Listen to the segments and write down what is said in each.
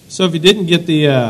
So if you didn't get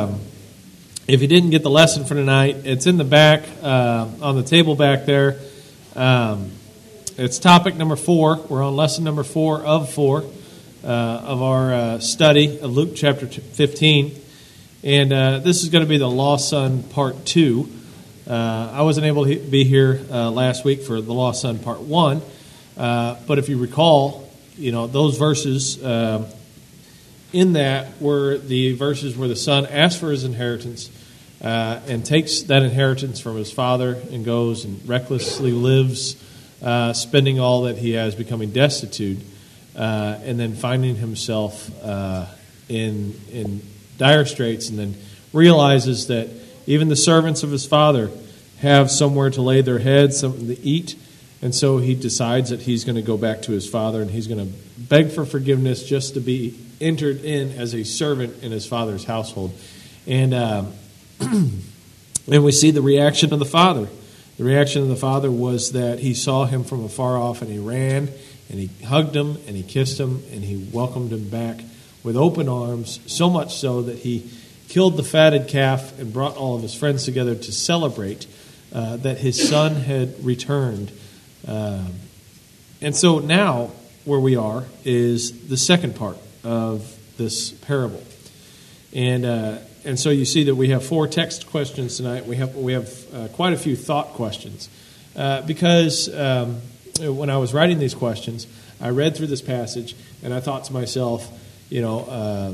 the lesson for tonight, it's in the back on the table back there. It's topic number 4. We're on lesson number 4 of 4 of our study of Luke chapter 15, and this is going to be the Lost Son part 2. I wasn't able to be here last week for the Lost Son part 1, but if you recall, those verses. In that were the verses where the son asks for his inheritance and takes that inheritance from his father and goes and recklessly lives, spending all that he has, becoming destitute, and then finding himself in dire straits, and then realizes that even the servants of his father have somewhere to lay their heads, something to eat, and so he decides that he's going to go back to his father and he's going to beg for forgiveness just to be entered in as a servant in his father's household. And and we see the reaction of the father. The reaction of the father was that he saw him from afar off and he ran and he hugged him and he kissed him and he welcomed him back with open arms, so much so that he killed the fatted calf and brought all of his friends together to celebrate that his son had returned. And so now where we are is the second part of this parable, and so you see that we have 4 text questions tonight. We have quite a few thought questions because when I was writing these questions, I read through this passage and I thought to myself, what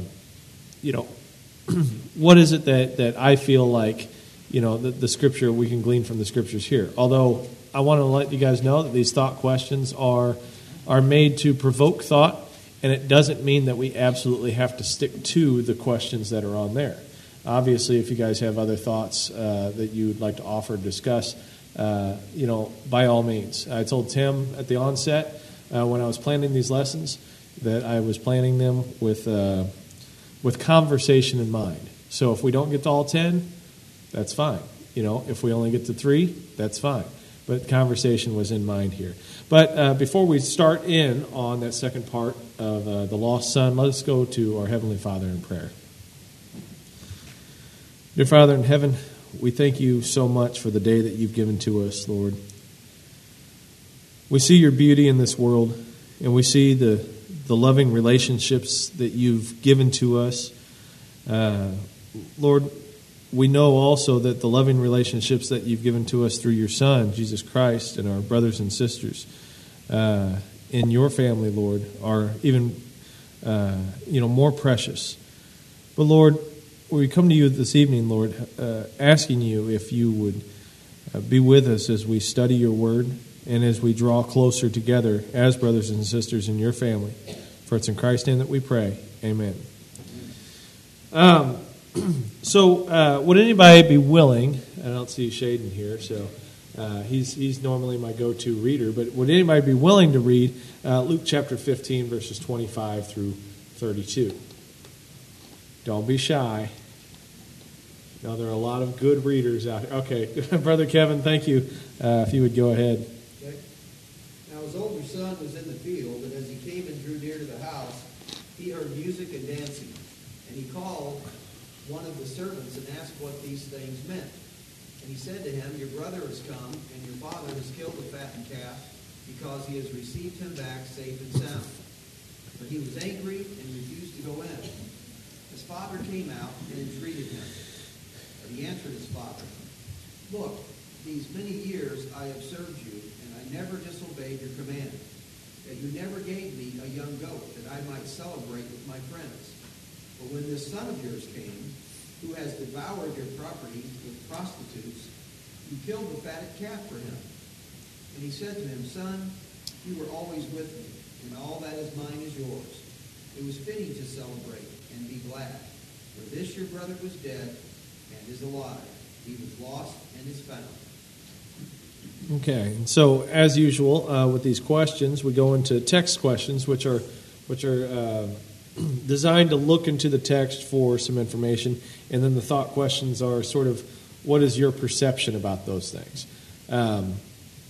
is it that I feel like the scripture we can glean from the scriptures here? Although I want to let you guys know that these thought questions are made to provoke thought. And it doesn't mean that we absolutely have to stick to the questions that are on there. Obviously, if you guys have other thoughts that you would like to offer or discuss, by all means. I told Tim at the onset when I was planning these lessons that I was planning them with conversation in mind. So if we don't get to all 10, that's fine. If we only get to 3, that's fine. But conversation was in mind here. But before we start in on that second part of the lost son, let us go to our Heavenly Father in prayer. Dear Father in heaven, we thank you so much for the day that you've given to us, Lord. We see your beauty in this world, and we see the loving relationships that you've given to us. Lord, we know also that the loving relationships that you've given to us through your Son, Jesus Christ, and our brothers and sisters in your family, Lord, are even more precious. But Lord, we come to you this evening, Lord, asking you if you would be with us as we study your word and as we draw closer together as brothers and sisters in your family. For it's in Christ's name that we pray. Amen. So, would anybody be willing? I don't see Shaden here, so he's normally my go-to reader. But would anybody be willing to read Luke chapter 15, verses 25 through 32? Don't be shy. No, there are a lot of good readers out here. Okay, Brother Kevin, thank you. If you would go ahead. Okay. Now his older son was in the field, and as he came and drew near to the house, he heard music and dancing, and he called one of the servants and asked what these things meant. And he said to him, "Your brother has come, and your father has killed the fattened calf, because he has received him back safe and sound." But he was angry and refused to go in. His father came out and entreated him. But he answered his father, "Look, these many years I have served you, and I never disobeyed your command. Yet you never gave me a young goat that I might celebrate with my friends. But when this son of yours came, who has devoured your property with prostitutes, you killed the fatted calf for him." And he said to him, "Son, you were always with me, and all that is mine is yours. It was fitting to celebrate and be glad. For this your brother was dead and is alive. He was lost and is found." Okay, and so as usual with these questions, we go into text questions, which are designed to look into the text for some information, and then the thought questions are sort of, what is your perception about those things?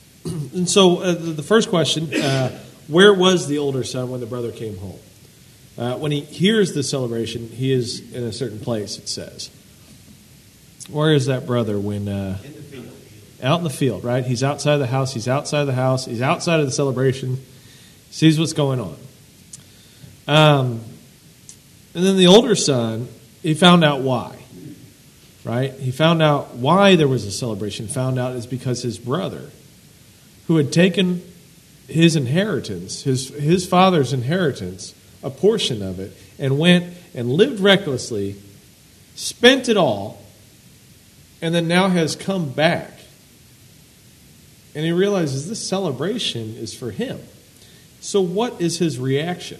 And so the first question, where was the older son when the brother came home? When he hears the celebration, he is in a certain place, it says. Where is that brother when... In the field. Out in the field, right? He's outside the house. He's outside the house. He's outside of the celebration. Sees what's going on. And then the older son, he found out why. Right? He found out why there was a celebration. Found out it's because his brother, who had taken his inheritance, his father's inheritance, a portion of it, and went and lived recklessly, spent it all, and then now has come back. And he realizes this celebration is for him. So what is his reaction?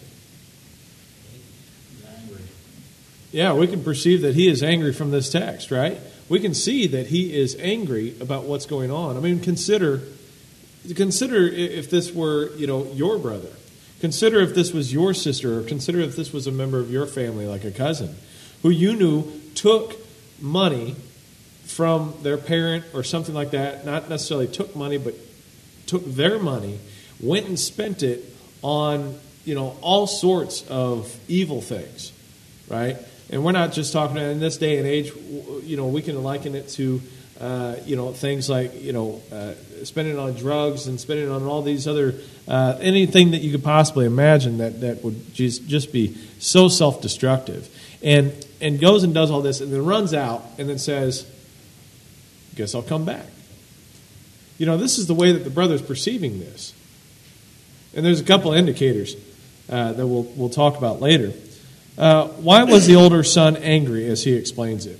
Yeah, we can perceive that he is angry from this text, right? We can see that he is angry about what's going on. I mean, consider if this were, your brother. Consider if this was your sister, or consider if this was a member of your family, like a cousin, who you knew took money from their parent or something like that. Not necessarily took money, but took their money, went and spent it on, all sorts of evil things, right? And we're not just talking in this day and age, we can liken it to, things like, spending on drugs and spending on all these other, anything that you could possibly imagine that would just be so self-destructive. And goes and does all this and then runs out and then says, guess I'll come back. This is the way that the brother's perceiving this. And there's a couple of indicators that we'll talk about later. Why was the older son angry, as he explains it?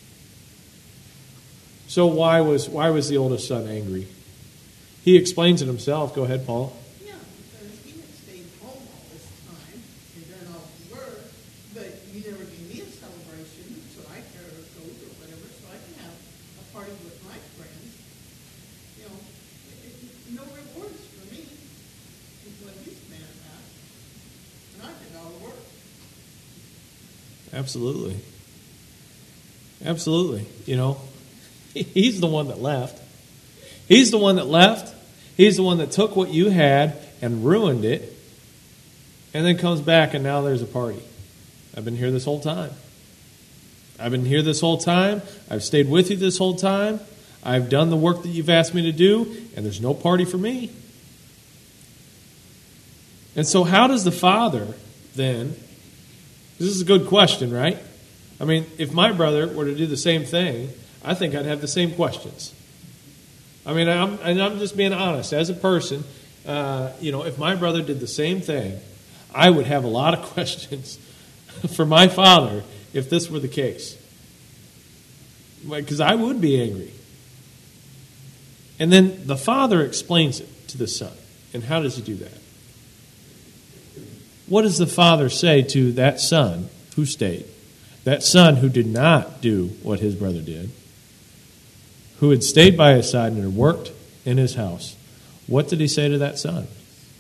So why was the oldest son angry? He explains it himself. Go ahead, Paul. Yeah, because he had stayed home all this time and done all the work, but you never gave me a celebration, so I care or go or whatever, so I can have a party with my friends. No rewards for me is what he's mad about. And I did all the work. Absolutely. He's the one that left. He's the one that left. He's the one that took what you had and ruined it, and then comes back and now there's a party. I've been here this whole time. I've stayed with you this whole time. I've done the work that you've asked me to do, and there's no party for me. And so how does the father then... This is a good question, right? I mean, if my brother were to do the same thing, I think I'd have the same questions. I mean, I'm just being honest. As a person, if my brother did the same thing, I would have a lot of questions for my father if this were the case. Because I would be angry. And then the father explains it to the son. And how does he do that? What does the father say to that son who stayed? That son who did not do what his brother did, who had stayed by his side and had worked in his house. What did he say to that son?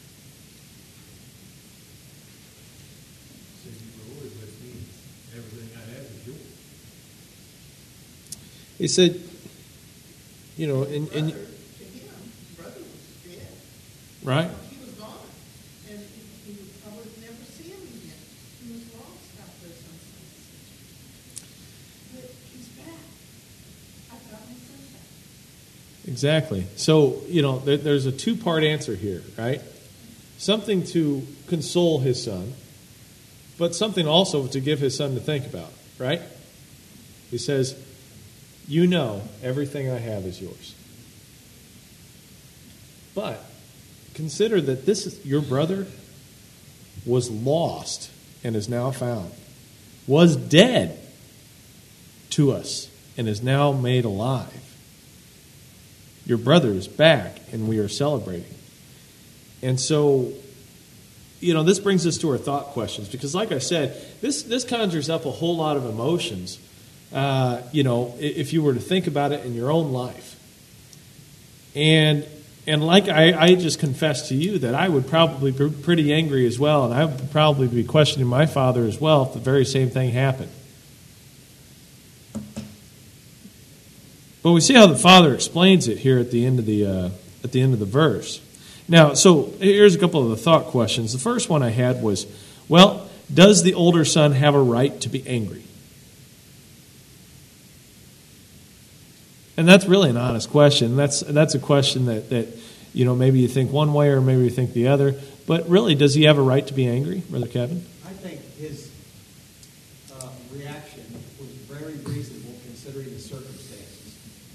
He said, Brother to him, brother was dead. Right? He was gone. And he would probably never see him again. He was lost out there someplace. But he's back. I've got my son back. Exactly. So, there's a two-part answer here, right? Something to console his son, but something also to give his son to think about, right? He says, everything I have is yours. But consider that your brother was lost and is now found, was dead to us and is now made alive. Your brother is back and we are celebrating. And so, this brings us to our thought questions because, like I said, this conjures up a whole lot of emotions. If you were to think about it in your own life. And like I just confessed to you that I would probably be pretty angry as well, and I would probably be questioning my father as well if the very same thing happened. But we see how the father explains it here at the end of the verse. Now, so here's a couple of the thought questions. The first one I had was, well, does the older son have a right to be angry? And that's really an honest question. That's a question that maybe you think one way or maybe you think the other. But really, does he have a right to be angry, Brother Kevin? I think his reaction was very reasonable considering the circumstances.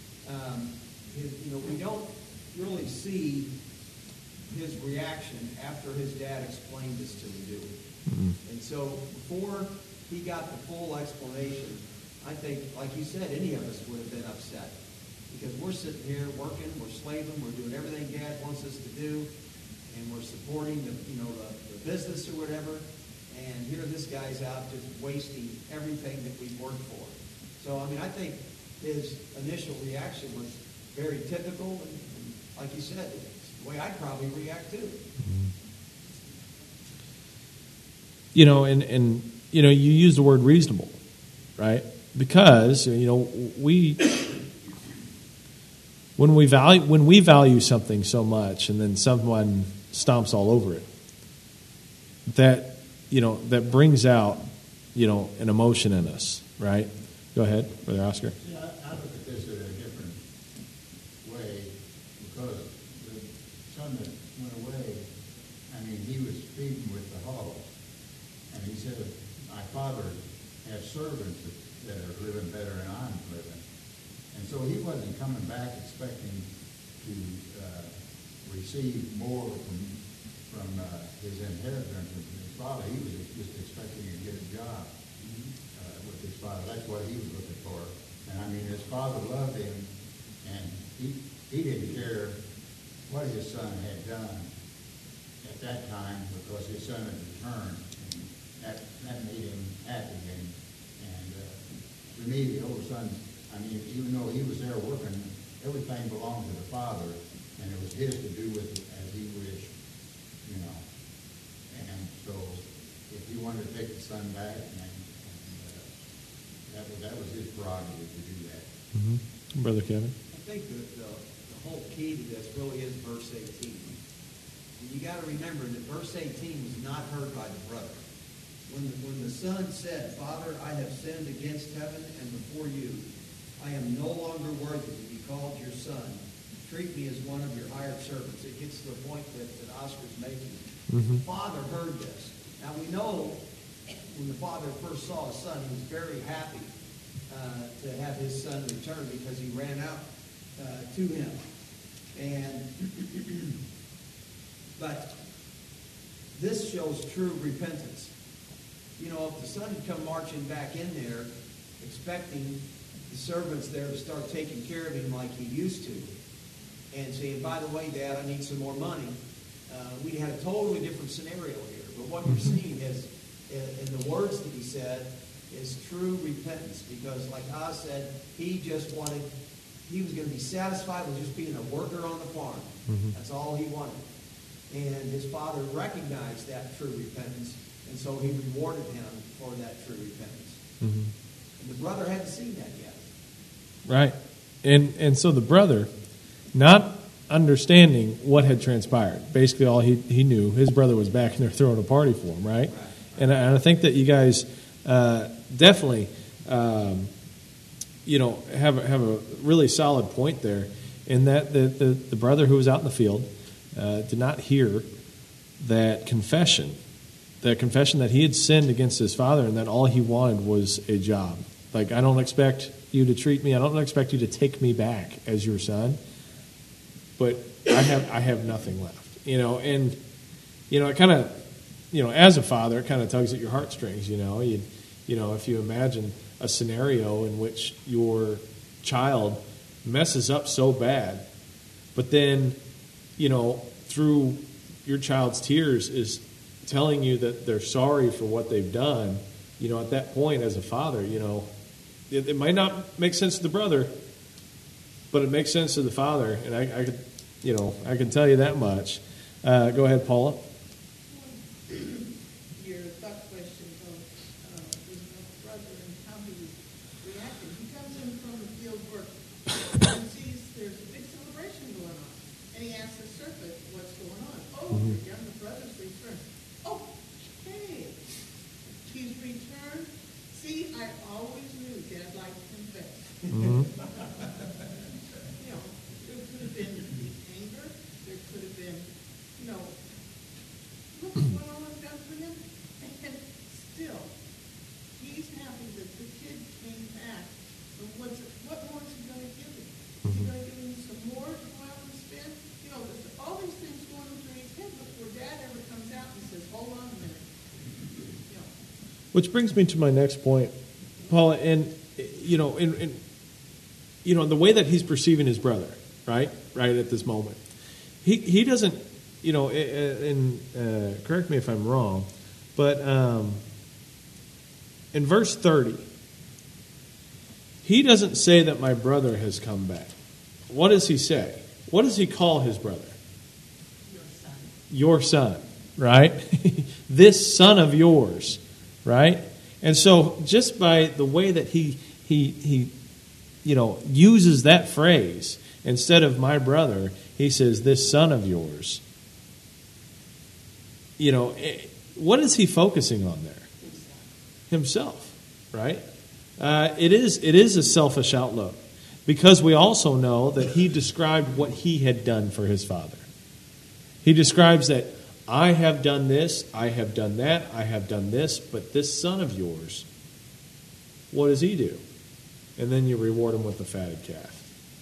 We don't really see his reaction after his dad explained this to him, do we? Mm-hmm. And so before he got the full explanation, I think, like you said, any of us would have been upset. Because we're sitting here working, we're slaving, we're doing everything Dad wants us to do, and we're supporting the business or whatever. And here this guy's out just wasting everything that we've worked for. So I think his initial reaction was very typical, and like you said, it's the way I'd probably react too. And you use the word reasonable, right? Because when we value something so much, and then someone stomps all over it, that brings out an emotion in us, right? Go ahead, Brother Oscar. Yeah, I look at this in a different way because the son that went away, he was feeding with the hogs, and he said, "My father has servants that are living better than I'm living." And so he wasn't coming back expecting to receive more from his inheritance from his father. He was just expecting to get a job with his father. That's what he was looking for. And his father loved him, and he didn't care what his son had done at that time because his son had returned, and that made him happy. And to me, the older son, even though he was there working, everything belonged to the father, and it was his to do with it as he wished, And so, if he wanted to take the son back, that was his prerogative to do that. Mm-hmm. Brother Kevin? I think the whole key to this really is verse 18. And you got to remember that verse 18 was not heard by the brother. When the son said, "Father, I have sinned against heaven and before you. I am no longer worthy to be called your son. Treat me as one of your hired servants." It gets to the point that Oscar's making. Mm-hmm. The father heard this. Now we know when the father first saw his son, he was very happy to have his son return because he ran out to him. But this shows true repentance. If the son had come marching back in there expecting the servants there to start taking care of him like he used to, and saying, "By the way, Dad, I need some more money," we had a totally different scenario here. But what you're seeing is, in the words that he said, is true repentance. Because like Oz said, he was going to be satisfied with just being a worker on the farm. Mm-hmm. That's all he wanted. And his father recognized that true repentance, and so he rewarded him for that true repentance. Mm-hmm. And the brother hadn't seen that yet. Right. And so the brother, not understanding what had transpired, basically all he knew, his brother was back and they're throwing a party for him, right? And I think that you guys definitely, have a really solid point there in that the brother who was out in the field did not hear that confession that he had sinned against his father and that all he wanted was a job. Like, I don't expect you to treat me, I don't expect you to take me back as your son, but I have nothing left. And it kind of, as a father, it kind of tugs at your heartstrings, if you imagine a scenario in which your child messes up so bad, but then, through your child's tears is telling you that they're sorry for what they've done, at that point as a father, it might not make sense to the brother, but it makes sense to the father, and I can tell you that much. Go ahead, Paula. Your thought question on his brother and how he was reacting. He comes in from the field work and sees there's a big celebration going on, and he asks the servant what's going on. Oh, your younger brother's returned. Oh, hey. See, I always knew Dad liked to confess. Mhm. You know, there could have been anger, there could have been, you know, look at what all I've done for him. And still, he's happy that the kid came back. But what more is he going to give him? Is he going to give him some more to go out and spend? You know, there's all these things going through his head before Dad ever comes out and says, hold on a minute. You know, Which brings me to my next point, Paula, and the way that he's perceiving his brother, right at this moment, he doesn't, and correct me if I'm wrong, but in verse 30, he doesn't say that my brother has come back. What does he say? What does he call his brother? Your son, right? This son of yours, right? And so just by the way that he uses that phrase, instead of my brother, he says, this son of yours. What is he focusing on there? Himself, right? It is a selfish outlook, because we also know that he described what he had done for his father. He describes that I have done this, I have done that, I have done this, but this son of yours, what does he do? And then you reward him with the fatted calf.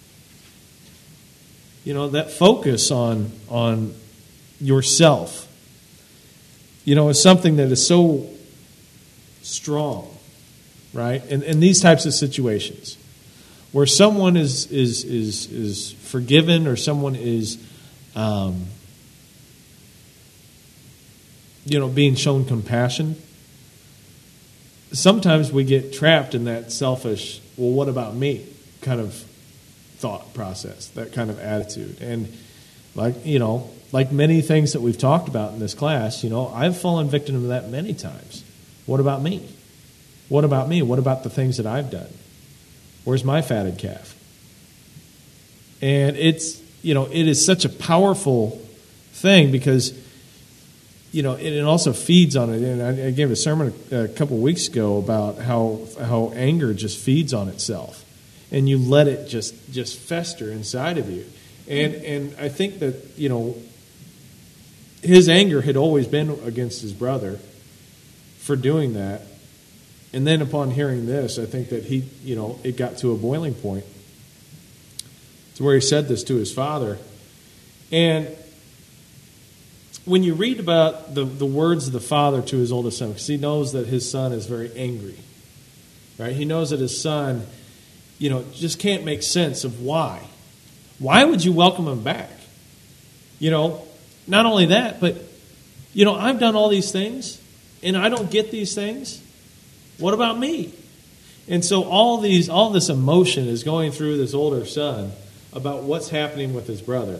That focus on yourself, is something that is so strong, right? In these types of situations, where someone is forgiven, or someone is being shown compassion, sometimes we get trapped in that selfish, well, what about me kind of thought process, that kind of attitude. And like many things that we've talked about in this class, I've fallen victim to that many times. What about me? What about me? What about the things that I've done? Where's my fatted calf? And it is such a powerful thing, because it also feeds on it. And I gave a sermon a couple of weeks ago about how anger just feeds on itself, and you let it just fester inside of you. And I think that his anger had always been against his brother for doing that. And then upon hearing this, I think that it got to a boiling point to where he said this to his father. And when you read about the words of the father to his oldest son, because he knows that his son is very angry, right? He knows that his son, just can't make sense of why. Why would you welcome him back? Not only that, but, I've done all these things, and I don't get these things. What about me? And so all this emotion is going through this older son about what's happening with his brother.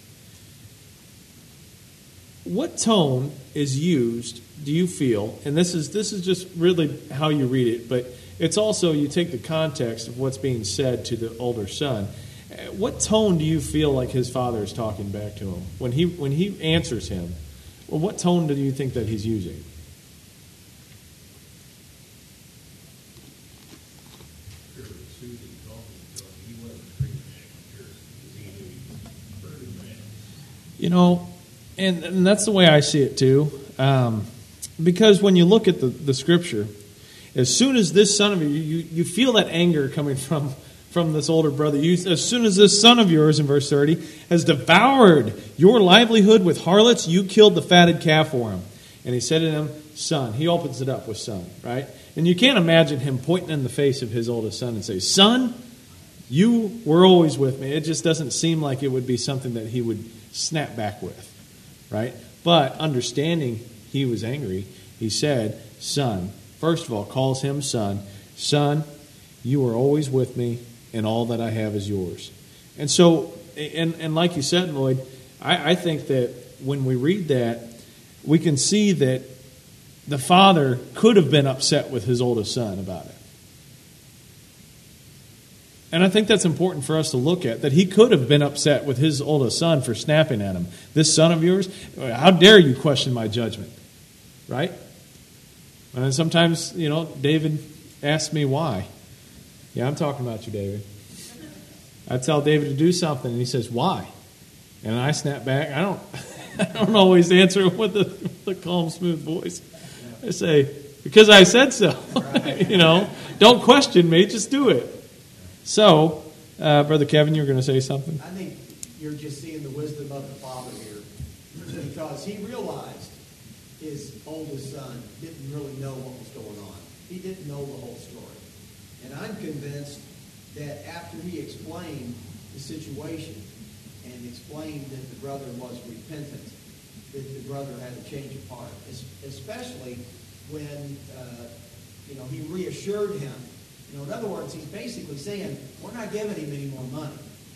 What tone is used, do you feel, and this is just really how you read it, but it's also, you take the context of what's being said to the older son. What tone do you feel like his father is talking back to him? When he answers him, well, what tone do you think that he's using? And that's the way I see it too. Because when you look at the scripture, as soon as this son of you feel that anger coming from this older brother. As soon as this son of yours, in verse 30, has devoured your livelihood with harlots, you killed the fatted calf for him. And he said to him, son. He opens it up with son, right? And you can't imagine him pointing in the face of his oldest son and say, son, you were always with me. It just doesn't seem like it would be something that he would snap back with, right? But understanding he was angry, he said, son. First of all, calls him son. Son, you are always with me, and all that I have is yours. And so, and like you said, Lloyd, I think that when we read that, we can see that the father could have been upset with his oldest son about it. And I think that's important for us to look at, that he could have been upset with his oldest son for snapping at him. This son of yours, how dare you question my judgment, right? And sometimes, David asks me why. Yeah, I'm talking about you, David. I tell David to do something, and he says, why? And I snap back. I don't always answer with the calm, smooth voice. I say, because I said so. Don't question me, just do it. So, Brother Kevin, you were going to say something? I think you're just seeing the wisdom of the Father here, because he realized his oldest son didn't really know what was going on. He didn't know the whole story. And I'm convinced that after he explained the situation and explained that the brother was repentant, that the brother had a change of heart, especially when he reassured him. In other words, he's basically saying, we're not giving him any more money.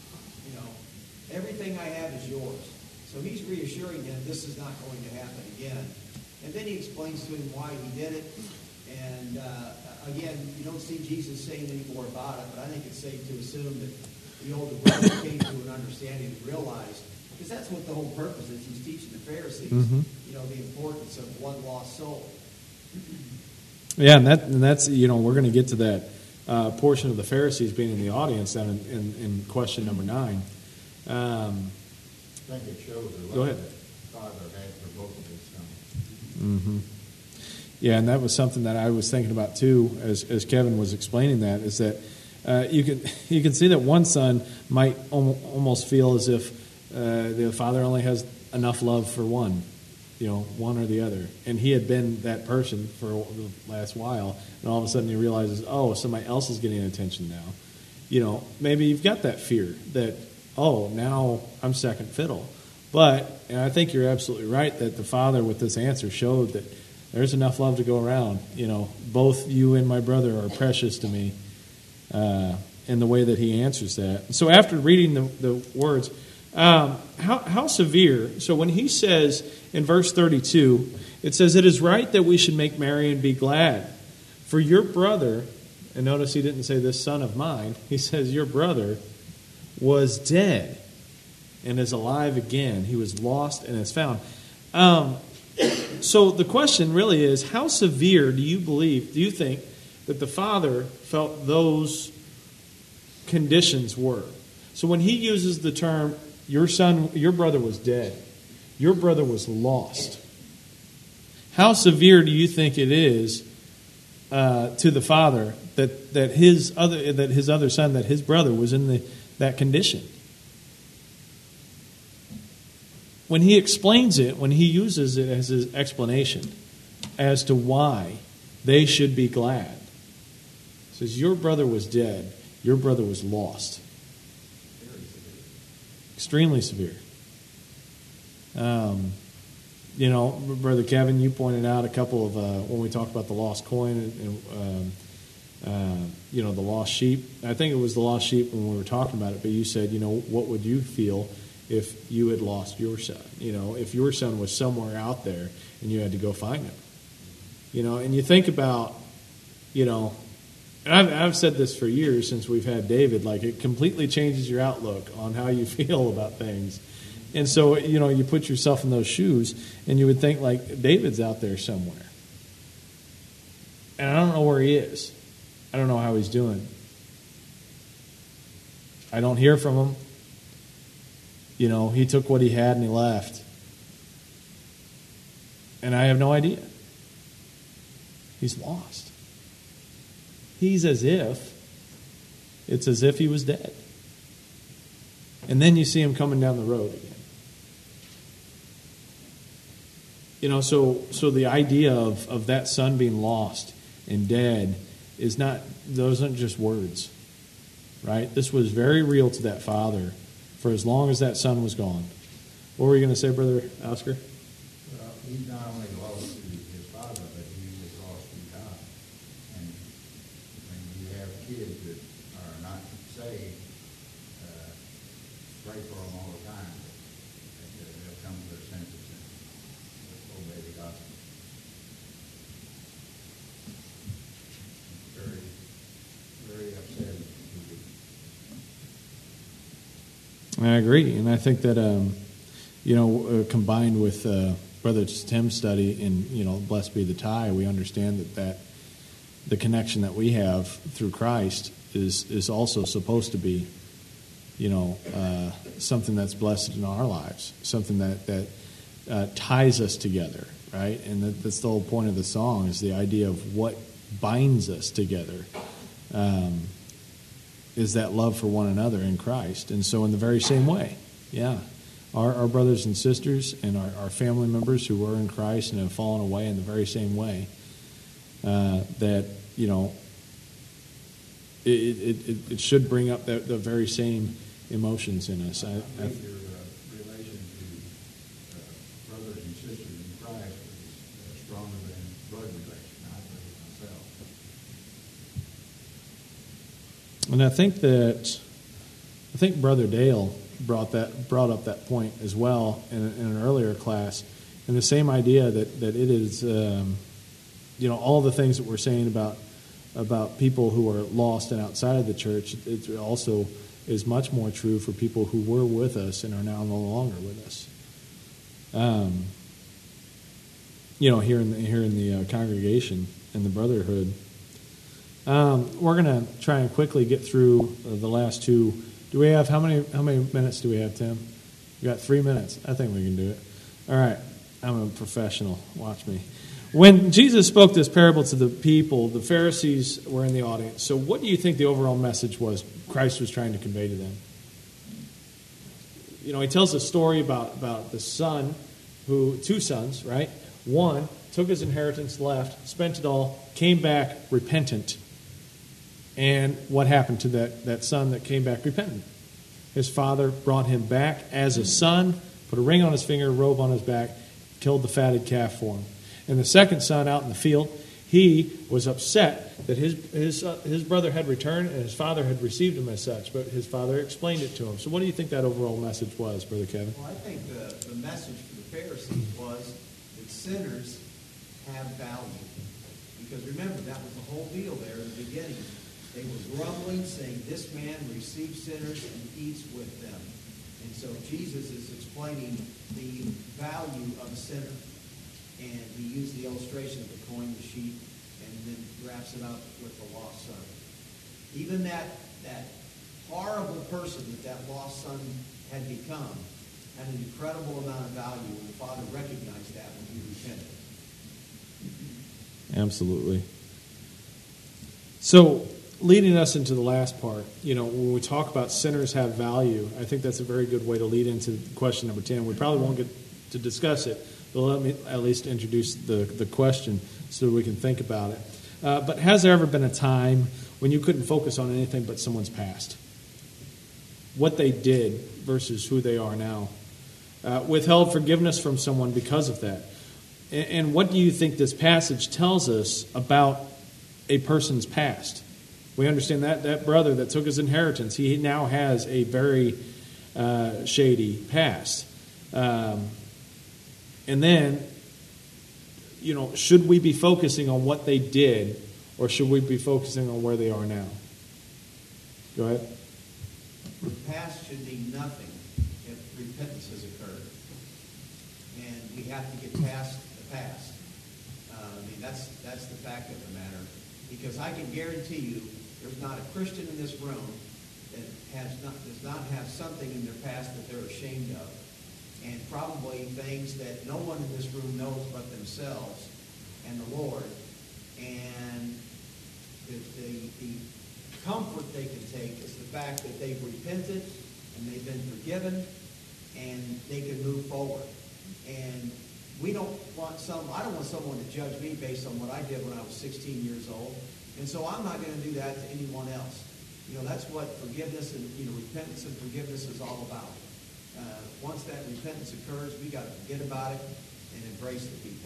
Everything I have is yours. So he's reassuring him this is not going to happen again. And then he explains to him why he did it. And again, you don't see Jesus saying any more about it, but I think it's safe to assume that the older brother came to an understanding and realized, because that's what the whole purpose is. He's teaching the Pharisees, the importance of one lost soul. Yeah, and that's we're going to get to that portion of the Pharisees being in the audience then in question number 9. I think it shows the love that Father had for both of his sons. Mm-hmm. Yeah, and that was something that I was thinking about too, as Kevin was explaining that, is that you can see that one son might almost feel as if the father only has enough love for one or the other, and he had been that person for the last while, and all of a sudden he realizes, oh, somebody else is getting attention now. Maybe you've got that fear that, oh, now I'm second fiddle. And I think you're absolutely right that the father with this answer showed that there's enough love to go around. Both you and my brother are precious to me, in the way that he answers that. So after reading the words, how severe? So when he says in verse 32, it says, "It is right that we should make merry and be glad, for your brother," and notice he didn't say this son of mine, he says your brother was dead and is alive again. He was lost and is found. So the question really is, how severe do you think that the father felt those conditions were? So when he uses the term, your brother was dead, your brother was lost, how severe do you think it is to the father that his other son, that his brother was in that condition? When he explains it, when he uses it as his explanation as to why they should be glad, he says, your brother was dead, your brother was lost. Extremely severe. Brother Kevin, you pointed out a couple of, when we talked about the lost coin and the lost sheep. I think it was the lost sheep when we were talking about it, but you said, what would you feel if you had lost your son? If your son was somewhere out there and you had to go find him. And you think about, and I've said this for years since we've had David, like it completely changes your outlook on how you feel about things. And so, you put yourself in those shoes and you would think like David's out there somewhere. And I don't know where he is. I don't know how he's doing. I don't hear from him. He took what he had and he left. And I have no idea. He's lost. It's as if he was dead. And then you see him coming down the road again. So the idea of that son being lost and dead those aren't just words. Right? This was very real to that father for as long as that son was gone. What were you going to say, Brother Oscar? Well, he not only lost his father, but he was lost in God. And when you have kids that are not saved, pray for them all the time. That they'll come to their senses and obey the gospel. Very, very upsetting. I agree, and I think that combined with Brother Tim's study in Blessed Be the Tie, we understand that the connection that we have through Christ is also supposed to be, something that's blessed in our lives, something that ties us together, right? And that's the whole point of the song, is the idea of what binds us together, is that love for one another in Christ. And so in the very same way, our brothers and sisters and our family members who were in Christ and have fallen away in the very same way, that, it should bring up the very same emotions in us. I think your relation to brothers and sisters in Christ is stronger than blood relation. I believe myself. And I think Brother Dale brought up that point as well in an earlier class, and the same idea that it is, all the things that we're saying about people who are lost and outside of the church, it also is much more true for people who were with us and are now no longer with us. Here in the congregation and the brotherhood. We're going to try and quickly get through the last two. Do we have how many minutes do we have, Tim? We got 3 minutes. I think we can do it. All right. I'm a professional. Watch me. When Jesus spoke this parable to the people, the Pharisees were in the audience. So what do you think the overall message was Christ was trying to convey to them? He tells a story about the son, two sons, right? One took his inheritance, left, spent it all, came back repentant. And what happened to that son that came back repentant? His father brought him back as a son, put a ring on his finger, a robe on his back, killed the fatted calf for him. And the second son out in the field, he was upset that his brother had returned and his father had received him as such, but his father explained it to him. So what do you think that overall message was, Brother Kevin? Well, I think the message for the Pharisees was that sinners have value. Because remember, that was the whole deal there in the beginning. They were grumbling, saying, this man receives sinners and eats with them. And so Jesus is explaining the value of a sinner. And he used the illustration of the coin, the sheep, and then wraps it up with the lost son. Even that horrible person that lost son had become had an incredible amount of value, and the Father recognized that when he repented. Absolutely. So, leading us into the last part, when we talk about sinners have value, I think that's a very good way to lead into question number 10. We probably won't get to discuss it, but let me at least introduce the question so we can think about it. But has there ever been a time when you couldn't focus on anything but someone's past? What they did versus who they are now? Withheld forgiveness from someone because of that? And what do you think this passage tells us about a person's past? We understand that brother that took his inheritance, he now has a very shady past. And then, should we be focusing on what they did, or should we be focusing on where they are now? Go ahead. The past should mean nothing if repentance has occurred. And we have to get past the past. That's the fact of the matter. Because I can guarantee you there's not a Christian in this room that does not have something in their past that they're ashamed of. And probably things that no one in this room knows but themselves and the Lord. And the comfort they can take is the fact that they've repented and they've been forgiven and they can move forward. And I don't want someone to judge me based on what I did when I was 16 years old. And so I'm not going to do that to anyone else. That's what forgiveness and repentance and forgiveness is all about. Once that repentance occurs, we got to forget about it and embrace the people.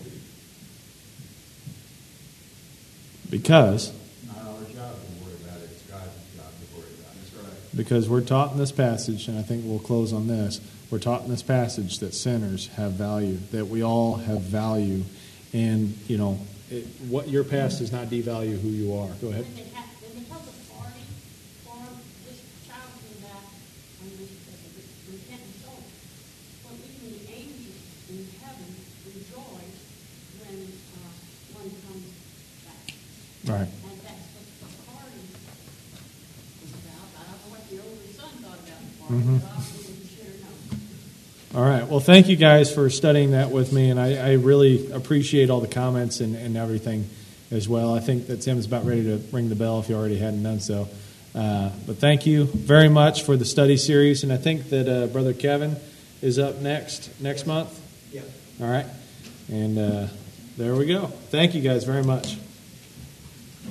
Because It's not our job to worry about it. It's God's job to worry about it. That's right. Because we're taught in this passage, and I think we'll close on this, we're taught in this passage that sinners have value, that we all have value, and, what your past does not devalue who you are. Go ahead. When they held a party for this child came back on this repentant soul. Well, even the angels in heaven rejoice when one comes back. Right. And Mhm. God didn't share no. All right. Well, thank you guys for studying that with me, and I really appreciate all the comments and everything as well. I think that Tim's about ready to ring the bell if you already hadn't done so. But thank you very much for the study series, and I think that Brother Kevin is up next month. Yeah. All right. And there we go. Thank you guys very much.